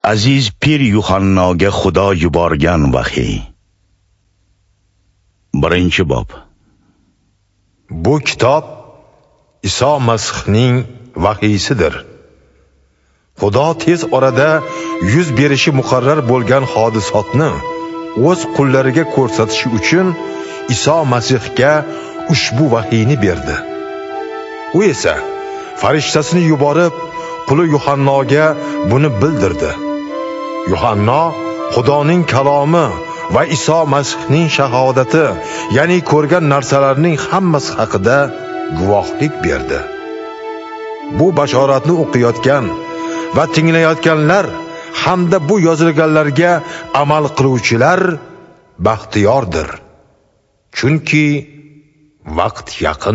aziz pir Yuhannoga Xudo yuborgan vahiy. Birinchi bob. Bu kitob Iso Masihning vahiysidir. Xudo tez orada yuz berishi muqarrar bo'lgan hodisotni o'z qullariga ko'rsatish uchun Iso Masihga ushbu vahiyni berdi. U esa farishtasini yuborib, quli Yuhannoga buni bildirdi. Yuhanno Xudoning kalomi va Iso Masihning shahodati, ya'ni ko'rgan narsalarning hammasi haqida guvohlik berdi. Bu bashoratni o'qiyotgan va tinglayotganlar hamda bu yozilganlarga amal qiluvchilar baxtiyordir. Chunki vaqt yaqin.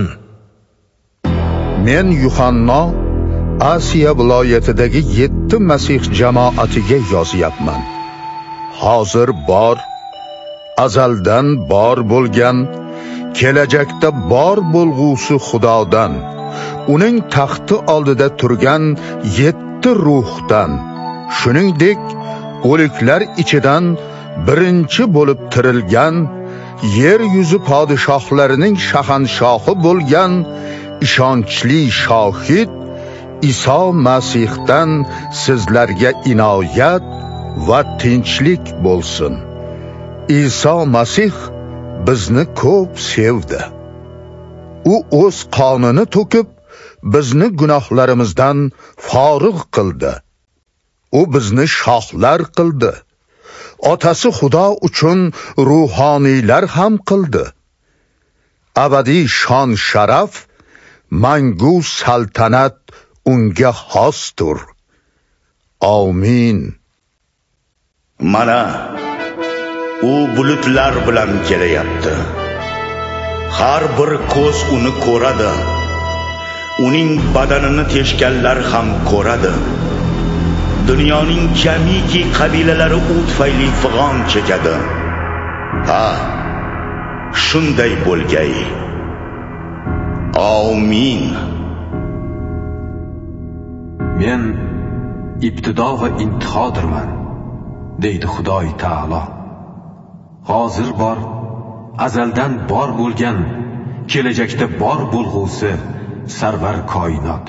Men Yuhanno Asiya viloyatidagi 7 Masih jamoatiga yozyapman. Hozir bor, azaldan bor bo'lgan, kelajakda bor bo'lg'usi Xudodan, uning taxti oldida turgan 7 ruhdan, shuningdek o'liklar ichidan birinchi bo'lib tirilgan, yer yuzi podshohlarining shahanshohi bo'lgan ishonchli shohid Iso Masihdan sizlarga inoyat va tinchlik bo'lsin. Iso Masih bizni ko'p sevdi. U o'z qonini to'kib, bizni gunohlarimizdan forig' qildi. U bizni shohlar qildi. Otasi Xudo uchun ruhoniylar ham qildi. Abadiy shon sharaf, mangu saltanat unga xosdir. Amin. Mana u bulutlar bilan kelayapti. Har bir ko'z uni ko'radi. Uning badanini teshganlar ham ko'radi. Dunyoning jamiki qabilalari u tufayli fig'on chekadi. Ha, shunday bo'lgay. Amin. Men ibtido va intihodirman, deydi Xudoy taolo. Hozir bor, azaldan bor bo'lgan, kelajakda bor bo'lg'usi sarvar koinot.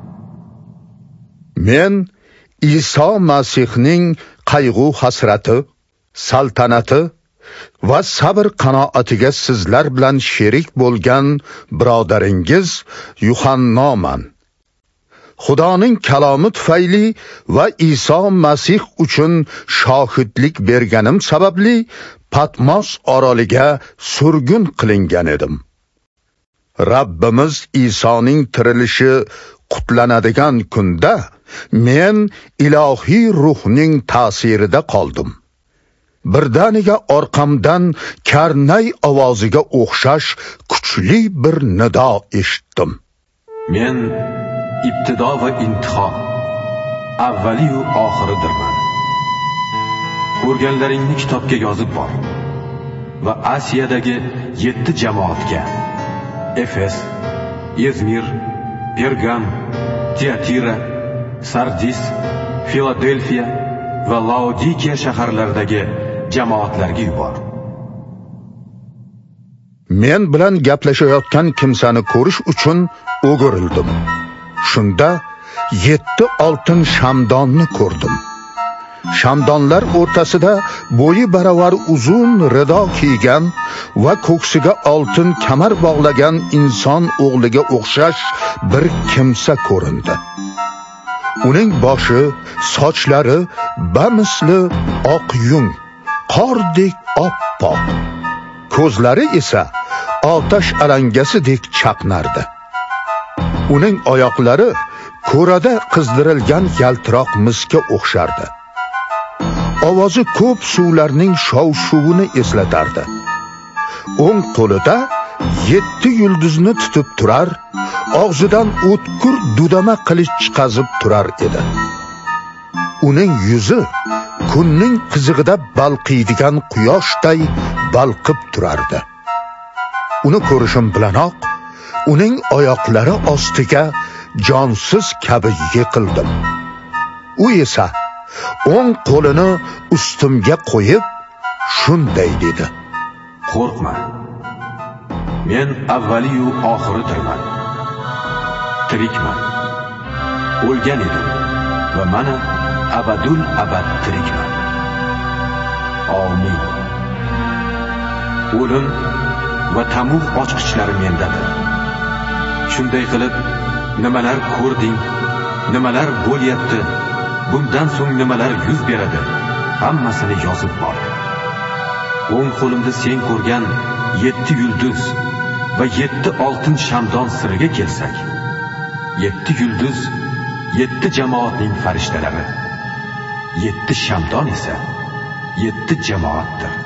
Men Iso Masihning qayg'u hasrati, saltanati va sabr qanoatiga sizlar bilan sherik bo'lgan birodaringiz Yuhannoman. Xudoning kalomi tufayli va Iso Masih uchun shohidlik berganim sababli Patmos oroliga surgun qilingan edim. Rabbimiz Isoning tirilishi qutlanadigan kunda men ilohiy ruhning ta'sirida qoldim. Birdaniga orqamdan karnay ovoziga o'xshash kuchli bir nido eshitdim. Men ibtido va intiho, avvali va oxiridirman. Ko'rganlaringni kitobga yozib bor va Asiyadagi 7 jamoatga, Efes, Izmir, Pergam, Tiatira, Sardis, Filadelfiya va Laodikiya shaharlaridagi jamoatlarga yubor. Men bilan gaplashayotgan kimsani ko'rish uchun o'girildim. Shunda 7 oltin shamdonni ko'rdim. Shamdonlar o'rtasida bo'yi baravar uzun rido kiygan va ko'ksiga oltin kamar bog'lagan inson o'g'liga o'xshash bir kimsa ko'rindi. Uning boshi, sochlari bamisli oq yung, qordek oppoq. Ko'zlari esa otash alangasidek chaqnardi. Uning oyoqlari ko'rada qizdirilgan yaltiroq misga o'xshardi. Ovozi ko'p suvlarning shov-shuvini eslatardi. O'ng qo'lida 7 yulduzni tutib turar, og'zidan o'tkir dudama qilich chiqazib turar edi. Uning yuzi kunning qizig'ida balqiydigan quyoshday balqib turardi. Uni ko'rishim bilanoq uning oyoqlari ostiga jonsiz kabi yiqildim. U esa o'ng qo'lini ustimga qo'yib shunday dedi: Qo'rqma. Men avvaliyu oxiridirman. Tirikman. O'lgan edim va mana abadul abad tirikman. Amin. O'lim va tamuh ochqichlari mendadir. Shunday qilib, nimalar ko'rding, nimalar bo'lyapti, bundan so'ng nimalar yuz beradi, hammasini yozib bor. O'ng qo'limda sen ko'rgan 7 yulduz va 7 oltin shamdon siriga kelsak, 7 yulduz 7 jamoatning farishtalari, 7 shamdon esa 7 jamoatdir.